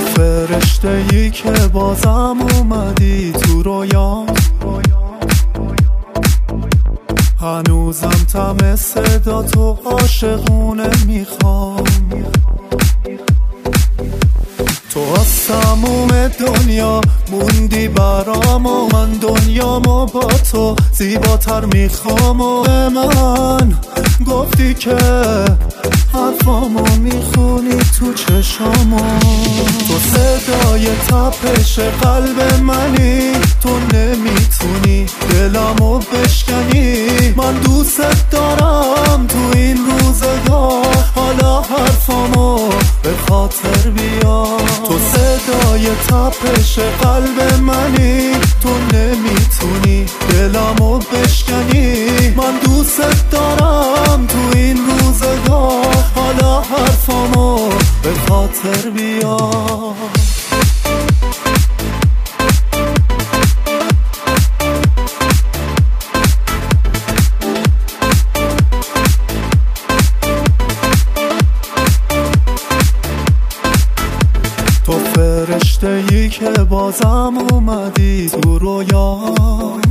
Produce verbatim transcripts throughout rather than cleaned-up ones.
فرشته ای که بازم اومدی تو رویام، هنوزم طعم صدا تو عاشقونه میخوام. تو از تموم دنیا موندی برام و من دنیامو با تو زیباتر میخوام. و به من گفتی که حرفامو میخونی تو چشامو، تو صدای تپش قلب منی، تو نمیتونی دلمو بشکنی. من دوست دارم تو این روزگار حالا حرفامو به خاطر بیار. تو صدای تپش قلب منی، تو نمیتونی دلمو بشکنی. من دوست دارم تو این روزگار حالا حرفامو به خاطر بیار. تو فرشته ای که بازم اومدی تو رویام،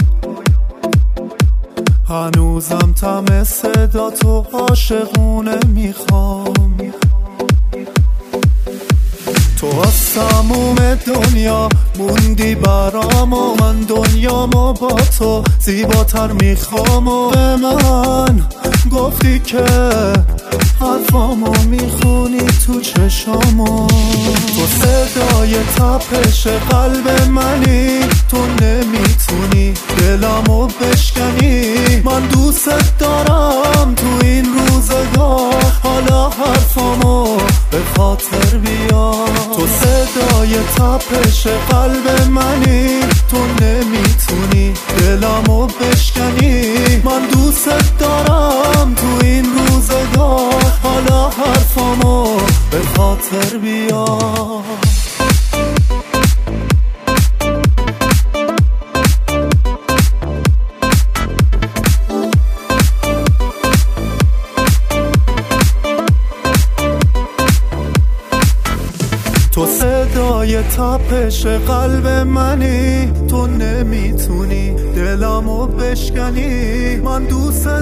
هنوزم طعم صدا تو عاشقونه میخوام. تو از تموم دنیا موندی برام و من دنیامو با تو زیباتر میخوام. و به من گفتی که حرفامو میخونی تو چشامو، تو صدای تپش قلب منی، تو نمیتونی دلمو بشکنی. من دوست دارم تو این روزگار حالا حرفامو به خاطر بیار. تو صدای تپش قلب منی، تو نمیتونی دلمو بشکنی. من دوست دارم تو این روزگار حالا حرفامو به خاطر بیار. تو صدای تپش قلب منی، تو نمیتونی دلمو بشکنی. من دوست